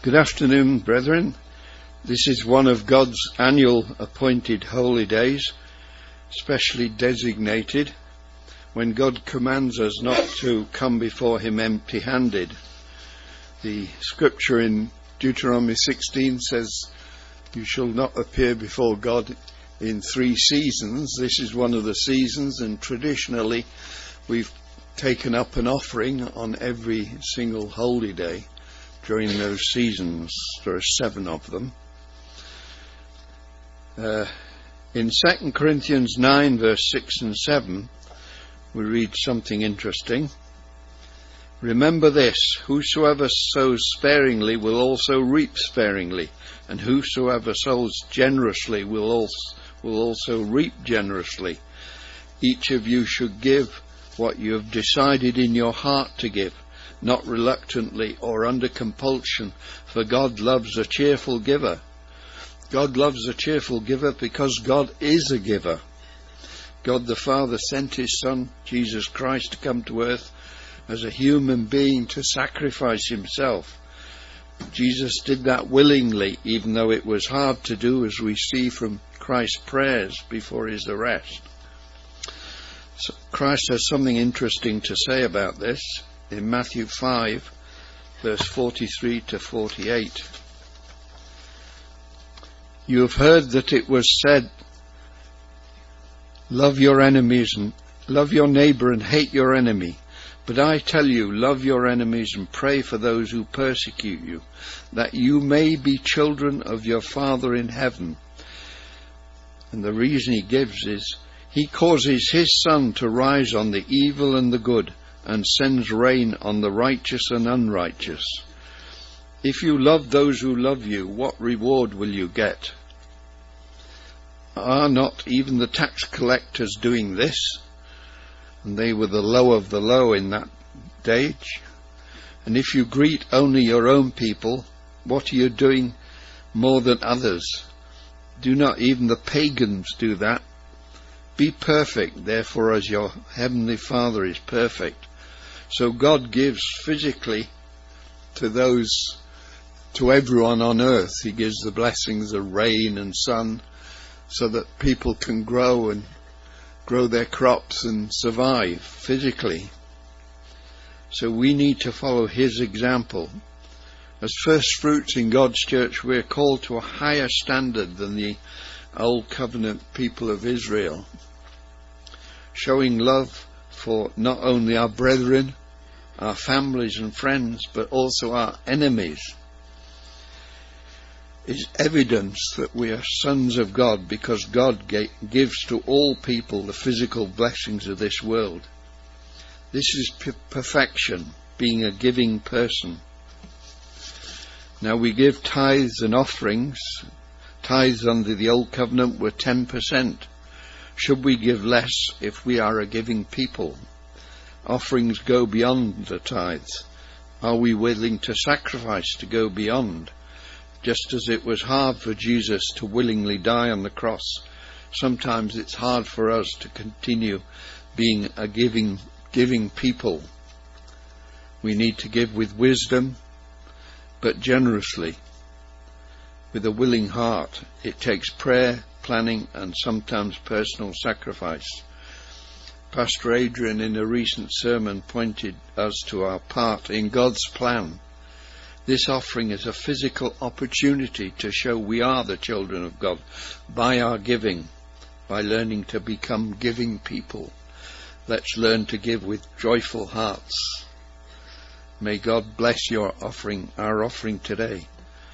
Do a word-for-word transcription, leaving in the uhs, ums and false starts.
Good afternoon, brethren. This is one of God's annual appointed holy days, specially designated when God commands us not to come before him empty-handed. The scripture in Deuteronomy sixteen says, "You shall not appear before God in three seasons." This is one of the seasons, and traditionally we've taken up an offering on every single holy day during those seasons. There are seven of them. Uh, in Second Corinthians nine, verse six and seven, we read something interesting. "Remember this, whosoever sows sparingly will also reap sparingly, and whosoever sows generously will also, will also reap generously. Each of you should give what you have decided in your heart to give, not reluctantly or under compulsion, for God loves a cheerful giver." God loves a cheerful giver because God is a giver. God the Father sent his Son, Jesus Christ, to come to earth as a human being to sacrifice himself. Jesus did that willingly, even though it was hard to do, as we see from Christ's prayers before his arrest. So Christ has something interesting to say about this in Matthew five, verse forty-three to forty-eight. "You have heard that it was said, love your enemies and love your neighbor and hate your enemy. But I tell you, love your enemies and pray for those who persecute you, that you may be children of your Father in heaven." And the reason he gives is, "He causes his sun to rise on the evil and the good, and sends rain on the righteous and unrighteous. If you love those who love you, what reward will you get? Are not even the tax collectors doing this?" And they were the low of the low in that age. "And if you greet only your own people, what are you doing more than others? Do not even the pagans do that? Be perfect, therefore, as your heavenly Father is perfect." So God gives physically to those, to everyone on earth. He gives the blessings of rain and sun so that people can grow and grow their crops and survive physically. So we need to follow his example. As first fruits in God's church, we're called to a higher standard than the old covenant people of Israel, showing love for not only our brethren, our families and friends, but also our enemies, is evidence that we are sons of God, because God gives to all people the physical blessings of this world. This is p- perfection, being a giving person. Now we give tithes and offerings. Tithes under the old covenant were ten percent. Should we give less if we are a giving people? Offerings go beyond the tithes. Are we willing to sacrifice to go beyond? Just as it was hard for Jesus to willingly die on the cross, sometimes it's hard for us to continue being a giving, giving people. We need to give with wisdom, but generously, with a willing heart. It takes prayer, planning, and sometimes personal sacrifice. Pastor Adrian, in a recent sermon, pointed us to our part in God's plan. This offering is a physical opportunity to show we are the children of God by our giving, by learning to become giving people. Let's learn to give with joyful hearts. May God bless your offering, our offering today.